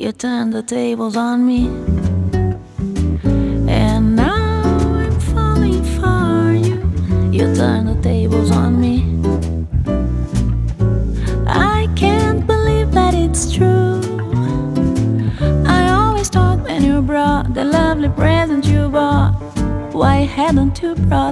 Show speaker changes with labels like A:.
A: You turned the tables on me, and now I'm falling for you. You turned the tables on me. I can't believe that it's true. I always thought when you brought the lovely present you bought, why hadn't you brought